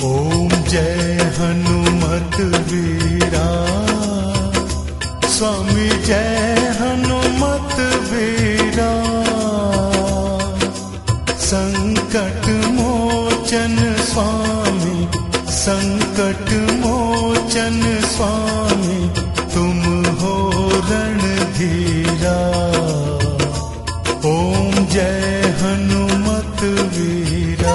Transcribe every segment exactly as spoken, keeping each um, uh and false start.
ओम जय हनुमत वीरा, स्वामी जय हनुमत वीरा। संकट मोचन स्वामी, संकट मोचन स्वामी, तुम हो रणधीरा। ओम जय हनुमत वीरा।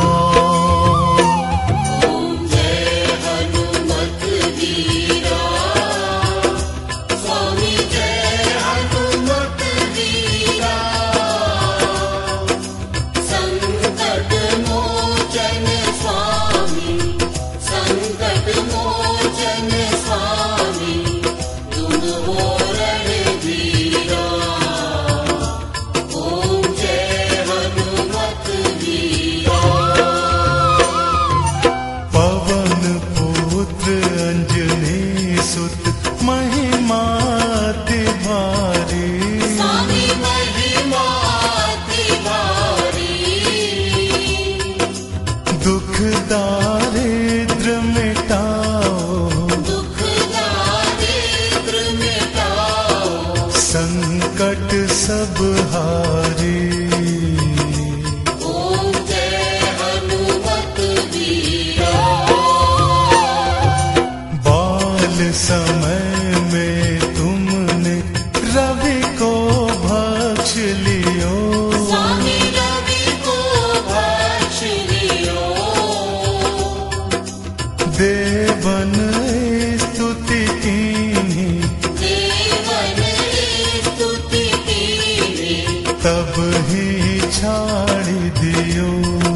संकट सब हारे। ओम जय हनुमत वीरा। बाल समय में तुमने रवि को भक्ष लियो, स्वामी रवि को भक्ष लियो। देवन स्तुति कीन्ही, तब ही छाड़ी दियो।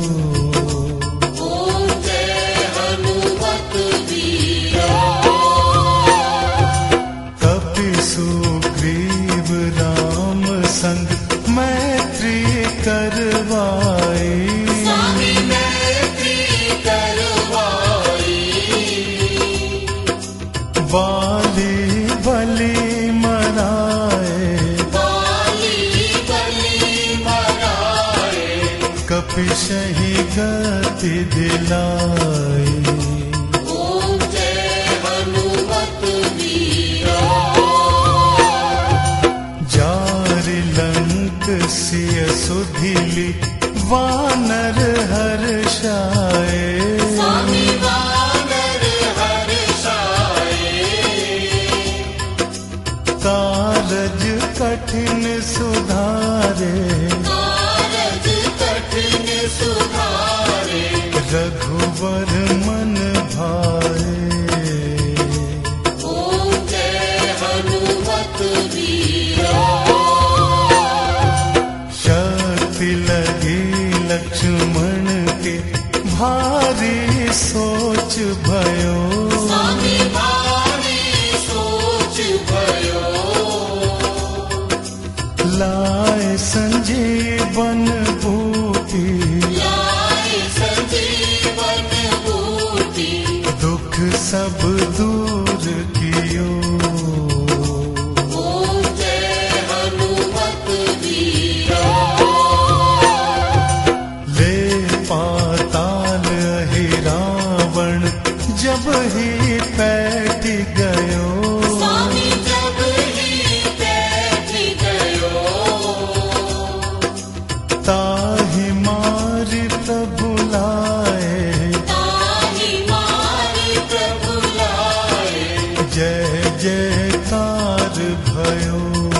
ओम जय हनुमत वीरा। कपि सुग्रीव राम संग मैत्री करवाई, स्वामी मैत्री करवाई। बाली बलि मराए, कपिशही गति दिलाई। ओम जय हनुमत वीरा। जार लंक सिय सुधिली, वानर हर्षाए, स्वामी वानर हर्षाए। कारज कठिन सुधारे, सुधारे। रघुवर मन भाए। ओम जय हनुमत वीरा। शक्ति लगी लक्ष्मण के, भारी सोच भयो, स्वामी भारी सोच भयो। लाए संजीवन बूटी, दुख सब दूर कियो। ओम जय हनुमत वीरा। ले पाताल ही रावण, जब ही पैठ गयो, स्वामी जब ही बैठ गयो। ताहि मारि प्रभु लाए, जय जयकार भयो।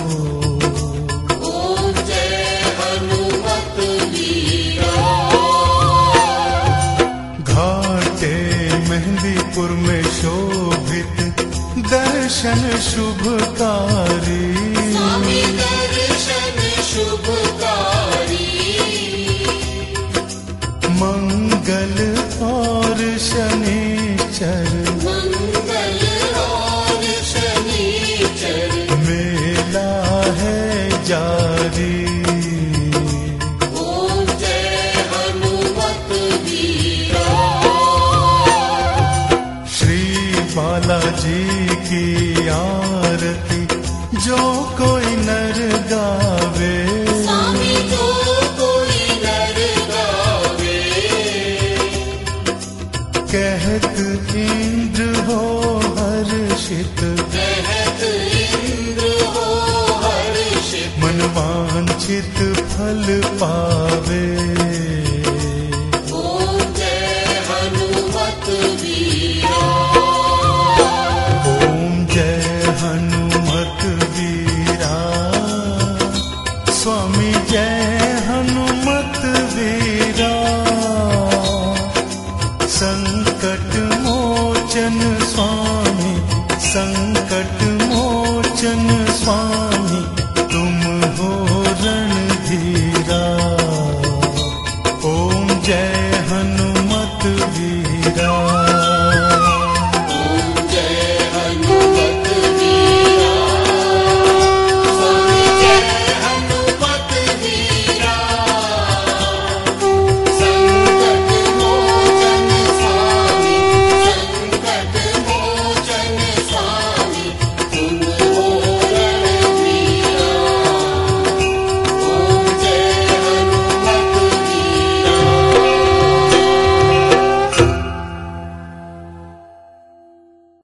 ओम जय हनुमत वीरा। घाटे मेहंदीपुर में शोभित, दर्शन शुभकारी, स्वामी दर्शन शुभकारी। मंगल और शनिचर, मंगल और शनिचर। मेला है जारी। ओम जय हनुमत वीरा। श्री बालाजी की आरती, जो कोई नर गावे, स्वामी जो कोई नर गावे। कहत इंद्र हो हर्षित, कहत इंद्र हो हर्षित, मन वांछित फल पावे। ओम जय हनुमत वीरा, ओम जय हनुमत वीरा, स्वामी जय हनुमत वीरा। संकट मोचन स्वामी, संकट मोचन स्वामी, तुम हो रणधीरा। ओम जय हनुमत वीरा।